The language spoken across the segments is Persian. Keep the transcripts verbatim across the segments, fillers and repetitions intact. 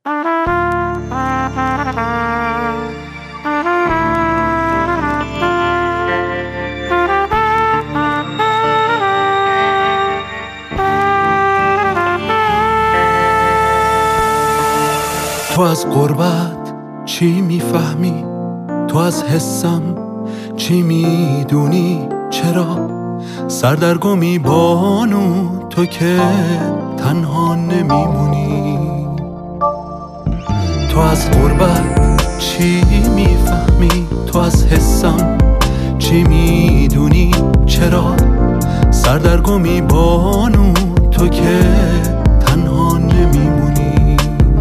تو از غربت چی میفهمی؟ تو از حسم چی میدونی؟ چرا سردرگمی بانو تو که تنها نمیمونی؟ تو از غربت چی میفهمی؟ تو از حسم چی میدونی؟ چرا سردرگمی بانو تو که تنها نمیمونی؟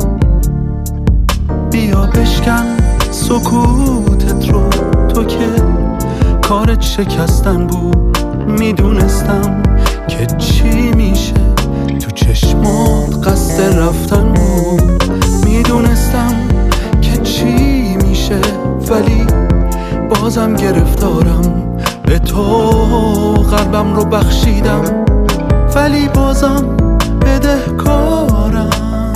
بیا بشکن سکوتت رو، تو که کارت شکستن بود. میدونستم که چی میشه، تو چشمات قصد رفتن بود. میدونستم که چی میشه، ولی بازم گرفتارم. به تو قلبم رو بخشیدم، ولی بازم بدهکارم.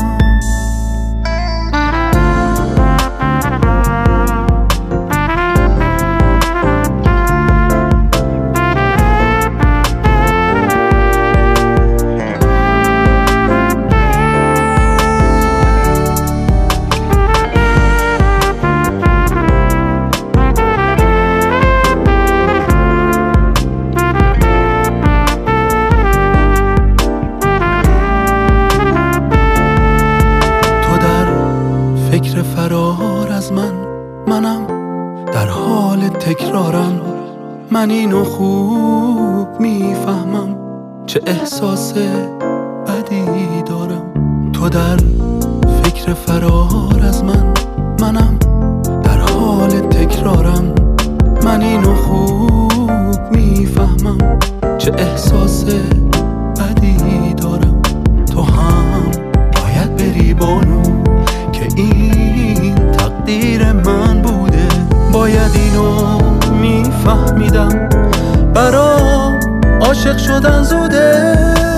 فکر فرار از من، منم در حال تکرارم. من اینو خوب میفهمم، چه احساس بدی دارم. تو در فکر فرار از من، منم در حال تکرارم. من اینو خوب میفهمم، چه احساس بدی دارم. تو هم باید بری بانو، که این تقدیر من بوده. باید اینو میفهمیدم، برام عاشق شدن زوده.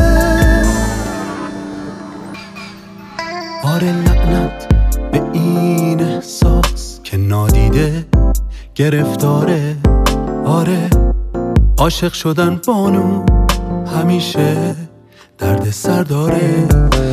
آره لعنت به این احساس که نادیده گرفتاره. آره عاشق شدن بانو همیشه درد سر داره.